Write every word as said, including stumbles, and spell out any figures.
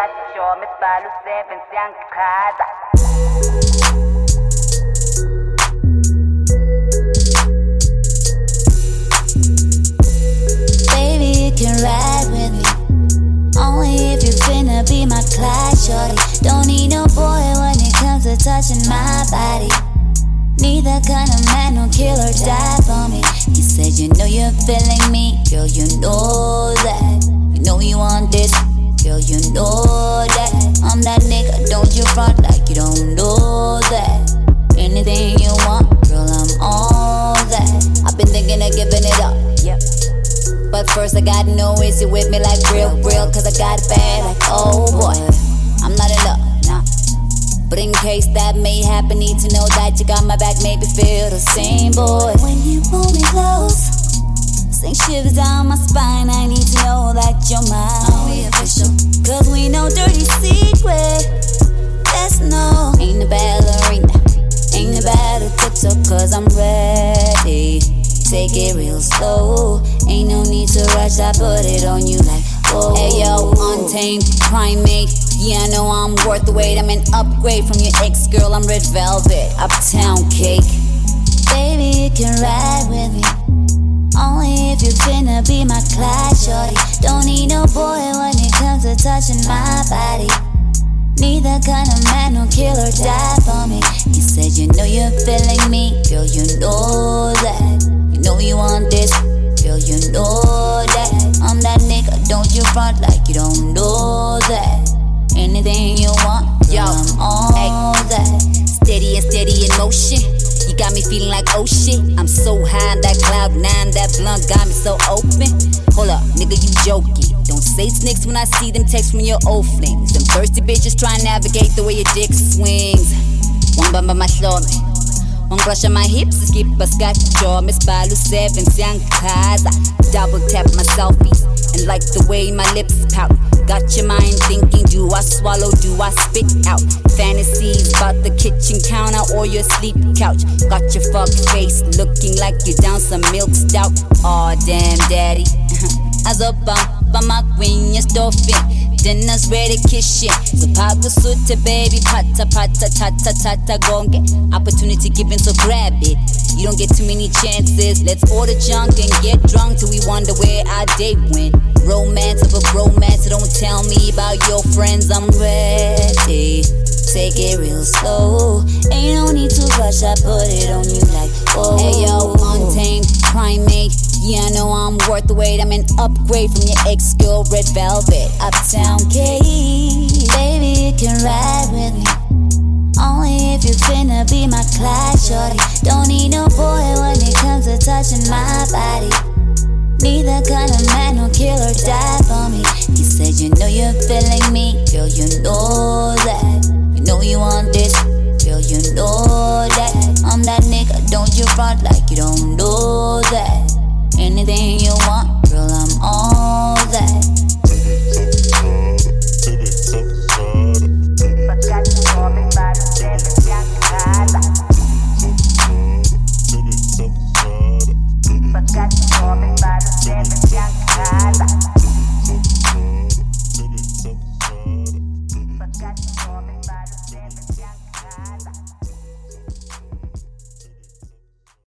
cachorro, me falo sempre sem casa. Baby, you can ride with me, only if you finna be my class shorty. Don't need no boy when it comes to touching my body. Neither kind of man who'll kill or die for me. You said you know you're feeling me, girl, you know that. You know you want this, girl, you know that. I'm that nigga, don't you front like you don't know that. Anything you want, girl, I'm all that. I've been thinking of giving it up, yep. But first I gotta know, is you with me like real, real? Cause I got it bad like, oh boy, I'm not in love, nah. But in case that may happen, need to know that you got my back, maybe feel the same, boy. When you pull me close, send shivers down my spine, I need to know that you're mine. Are we official? Cause we know dirty secret, let's know. Ain't a ballerina, ain't a bad tiptoe, cause I'm ready. Take it real slow, ain't no need to rush, I put it on you like, whoa. Hey yo, untamed primate, yeah I know I'm worth the wait. I'm an upgrade from your ex girl, I'm red velvet, uptown cake. Baby, you can ride with me, only if you finna be my class shorty. Don't need no boy when it comes to touching my body. Neither kind of man who'll kill or die for me. You said you know you're feeling me, girl, you know that. You know you want this, girl, you know that. I'm that nigga, don't you front like you don't know that. Anything you want, girl, yo, I'm all ay, that. Steady and steady in motion, you got me feeling like oh shit. I'm so high, that cloud nine, that blunt got me so open. Hold up, nigga, you joking. Don't say snakes when I see them texts from your old flings. Them thirsty bitches try and navigate the way your dick swings. One bump on my shoulder, one brush on my hips, skip a scotch, Miss Balu seven, young casa. Double tap my selfies, and like the way my lips pout. Got your mind thinking, do I swallow, do I spit out? Fantasies about the kitchen counter or your sleep couch. Got your fuck face looking like you down some milk stout. Aw, damn daddy. As a bump on my queen, you're stuffing. Dinner's ready, kiss shit. So pago suite, baby, pata pata tata tata gonge. Opportunity given, so grab it. You don't get too many chances. Let's order junk and get drunk till we wonder where our day went. Romance of a bromance, so don't tell me about your friends. I'm ready. Take it real slow. Ain't no need to rush, I put it on you like, whoa. Hey yo, untamed primate, yeah I know I'm worth the wait. I'm an upgrade from your ex girl, red velvet, uptown K. Baby, you can ride with me, only if you finna be my class shorty. Don't need no boy when it comes to touching my body. Neither kind of man who'll kill or die for me. You said you know you're feeling me, girl, you know that. You know you want this, girl, you know that. I'm that nigga, don't you front like you don't know that. Anything